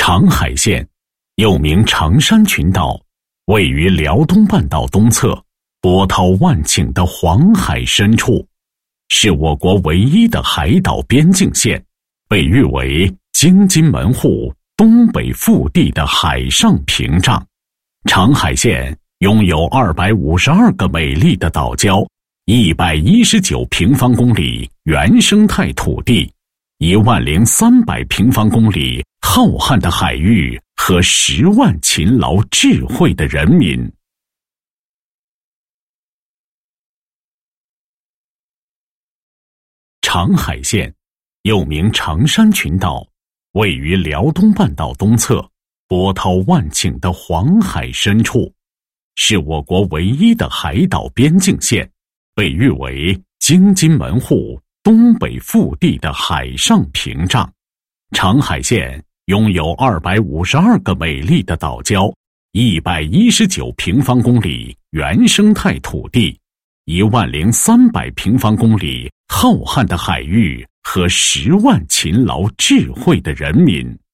长海县，又名长山群岛，位于辽东半岛东侧，波涛万顷的黄海深处，是我国唯一的海岛边境线，被誉为京津门户、东北腹地的海上屏障。长海县拥有252个美丽的岛礁，119平方公里原生态土地，10300平方公里浩瀚的海域和10万勤劳智慧的人民。长海县，又名长山群岛，位于辽东半岛东侧，波涛万顷的黄海深处，是我国唯一的海岛边境线，被誉为京津门户、东北腹地的海上屏障。长海县拥有252个美丽的岛礁，119平方公里原生态土地，10300平方公里浩瀚的海域和10万勤劳智慧的人民。